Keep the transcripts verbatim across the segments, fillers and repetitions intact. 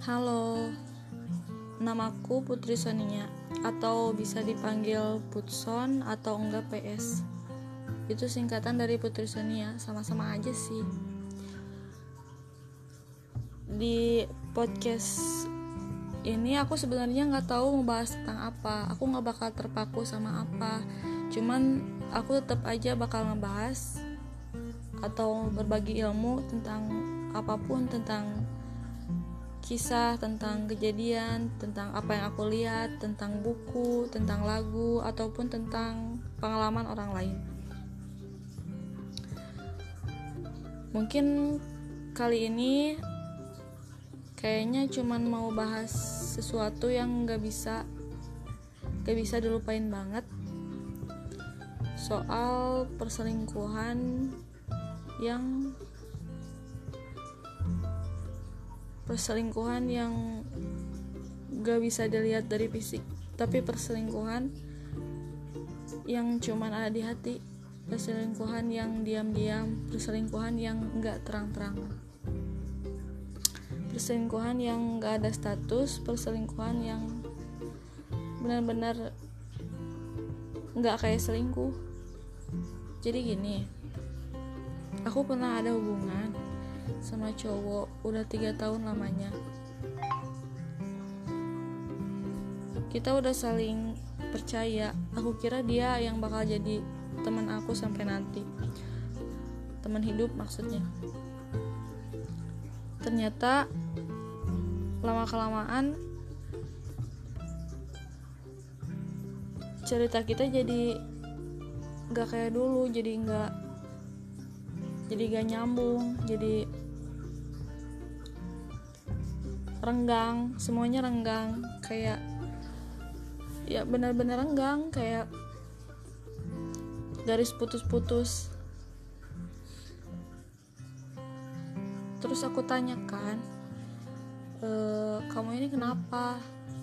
Halo, namaku Putri Sonia atau bisa dipanggil Putson atau enggak P S. Itu singkatan dari Putri Sonia, sama-sama aja sih. Di podcast ini aku sebenarnya nggak tahu mau bahas tentang apa. Aku nggak bakal terpaku sama apa. Cuman aku tetap aja bakal ngebahas atau berbagi ilmu tentang apapun, tentang kisah, tentang kejadian, tentang apa yang aku lihat, tentang buku, tentang lagu, ataupun tentang pengalaman orang lain. Mungkin kali ini kayaknya cuman mau bahas sesuatu yang gak bisa gak bisa dilupain banget, soal perselingkuhan yang perselingkuhan yang gak bisa dilihat dari fisik, tapi perselingkuhan yang cuman ada di hati, perselingkuhan yang diam-diam, perselingkuhan yang gak terang-terangan, perselingkuhan yang gak ada status, perselingkuhan yang benar-benar gak kayak selingkuh. Jadi gini, aku pernah ada hubungan sama cowok udah tiga tahun lamanya. Kita udah saling percaya. Aku kira dia yang bakal jadi teman aku sampai nanti, teman hidup maksudnya. Ternyata lama kelamaan cerita kita jadi gak kayak dulu, jadi gak jadi gak nyambung, jadi renggang, semuanya renggang, kayak ya benar-benar renggang, kayak garis putus-putus. Terus aku tanyakan, e, kamu ini kenapa?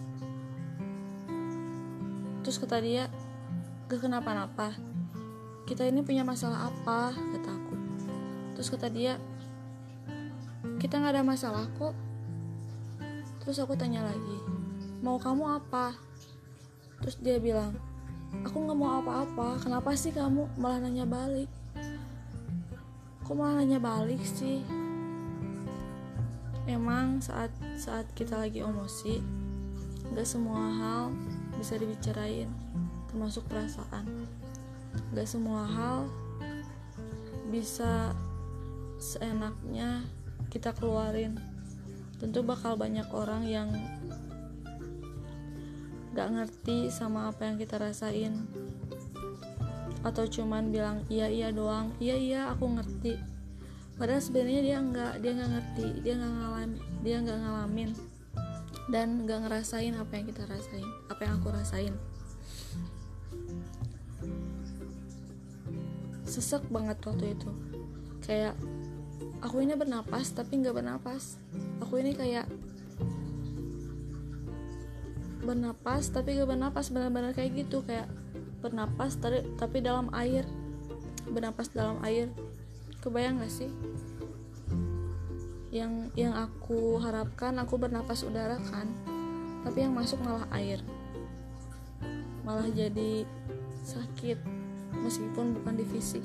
Terus kata dia, gak kenapa-napa, kita ini punya masalah apa, kata aku. Terus kata dia, kita gak ada masalah kok. Terus aku tanya lagi, mau kamu apa? Terus dia bilang, aku gak mau apa-apa. Kenapa sih kamu malah nanya balik? Kok malah nanya balik sih? Emang saat saat kita lagi emosi, gak semua hal bisa dibicarain, termasuk perasaan. Gak semua hal bisa seenaknya kita keluarin. Tentu bakal banyak orang yang gak ngerti sama apa yang kita rasain, atau cuman bilang iya iya doang, iya iya aku ngerti, padahal sebenarnya dia nggak dia nggak ngerti, dia nggak ngalamin dia nggak ngalamin dan nggak ngerasain apa yang kita rasain, apa yang aku rasain. Sesek banget waktu itu, kayak aku ini bernapas tapi nggak bernapas. Aku ini kayak bernapas tapi gak bernapas, benar-benar kayak gitu, kayak bernapas tapi, tapi dalam air, bernapas dalam air. Kebayang gak sih? Yang yang aku harapkan aku bernapas udara kan, tapi yang masuk malah air, malah jadi sakit meskipun bukan di fisik.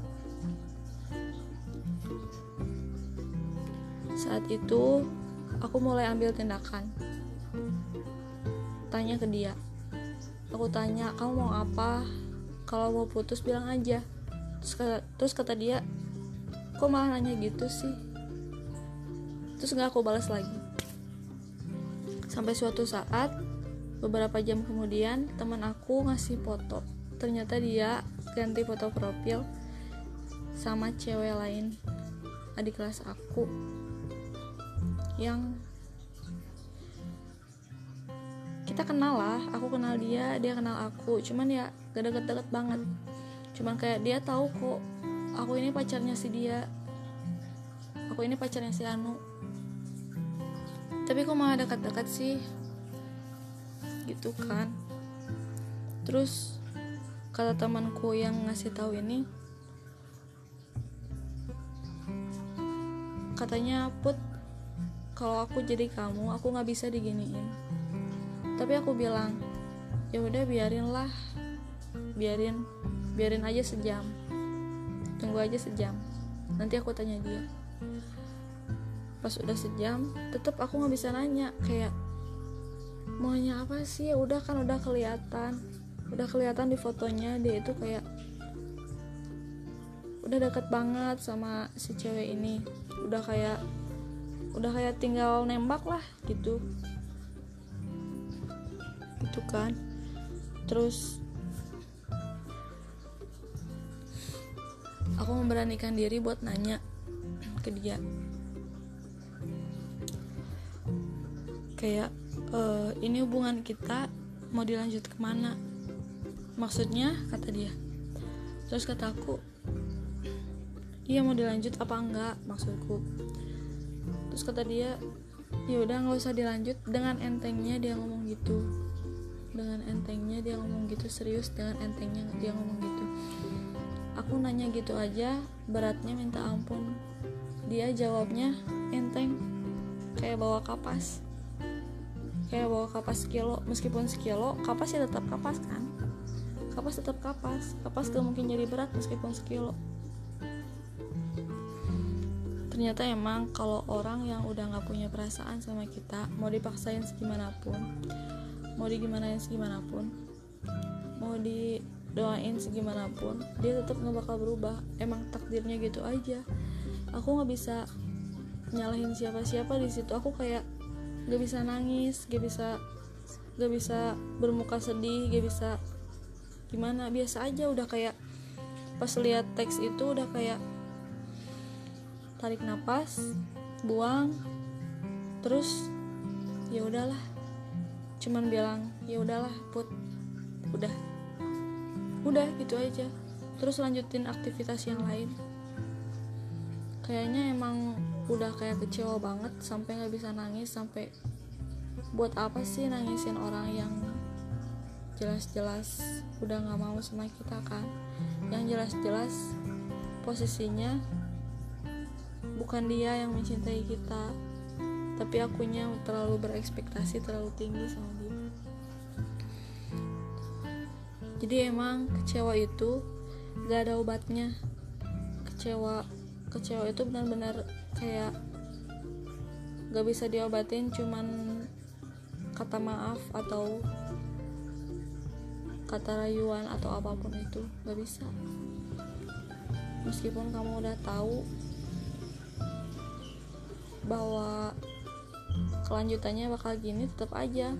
Saat itu aku mulai ambil tindakan, tanya ke dia. Aku tanya, kamu mau apa? Kalau mau putus bilang aja. Terus kata, terus kata dia, kok malah nanya gitu sih? Terus gak aku balas lagi. Sampai suatu saat, beberapa jam kemudian, teman aku ngasih foto. Ternyata dia ganti foto profil sama cewek lain, adik kelas aku, yang kita kenal lah, aku kenal dia, dia kenal aku, cuman ya gak deket-deket banget. Cuman kayak dia tahu kok aku ini pacarnya si dia, aku ini pacarnya si Anu, tapi kok malah dekat-dekat sih, gitu kan. Terus kata temanku yang ngasih tahu ini, katanya, Put, kalau aku jadi kamu aku nggak bisa diginiin. Tapi aku bilang ya udah biarin lah, biarin biarin aja sejam, tunggu aja sejam, nanti aku tanya dia. Pas udah sejam tetap aku nggak bisa nanya, kayak maunya apa sih, udah kan udah kelihatan udah kelihatan di fotonya dia itu kayak udah deket banget sama si cewek ini, udah kayak udah kayak tinggal nembak lah gitu gitu kan. Terus aku memberanikan diri buat nanya ke dia kayak e, ini hubungan kita mau dilanjut kemana maksudnya, kata dia. Terus kata aku, iya mau dilanjut apa enggak maksudku. Terus kata dia, ya udah nggak usah dilanjut. Dengan entengnya dia ngomong gitu, dengan entengnya dia ngomong gitu, serius dengan entengnya dia ngomong gitu. Aku nanya gitu aja beratnya minta ampun, dia jawabnya enteng kayak bawa kapas, kayak bawa kapas sekilo. Meskipun sekilo, kapas ya tetap kapas kan, kapas tetap kapas, kapas gak mungkin jadi berat meskipun sekilo. Ternyata emang kalau orang yang udah gak punya perasaan sama kita, mau dipaksain segimanapun, mau digimanain segimanapun, mau didoain segimanapun, dia tetap gak bakal berubah. Emang takdirnya gitu aja. Aku gak bisa nyalahin siapa-siapa di situ. Aku kayak gak bisa nangis, gak bisa gak bisa bermuka sedih, gak bisa gimana, biasa aja. Udah kayak pas lihat teks itu udah kayak tarik napas, buang, terus ya udahlah, cuman bilang ya udahlah put, udah udah gitu aja. Terus lanjutin aktivitas yang lain. Kayaknya emang udah kayak kecewa banget sampai nggak bisa nangis. Sampai buat apa sih nangisin orang yang jelas-jelas udah nggak mau sama kita kan, yang jelas-jelas posisinya bukan dia yang mencintai kita, tapi akunya terlalu berekspektasi terlalu tinggi sama dia. Jadi emang kecewa itu gak ada obatnya. Kecewa kecewa itu benar-benar kayak gak bisa diobatin cuman kata maaf atau kata rayuan atau apapun itu, gak bisa. Meskipun kamu udah tahu bahwa kelanjutannya bakal gini, tetap aja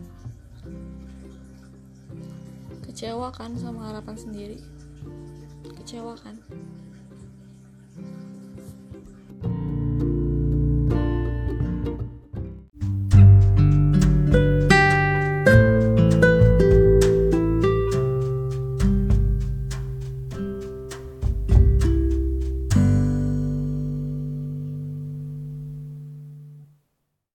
kecewa kan sama harapan sendiri, kecewa kan.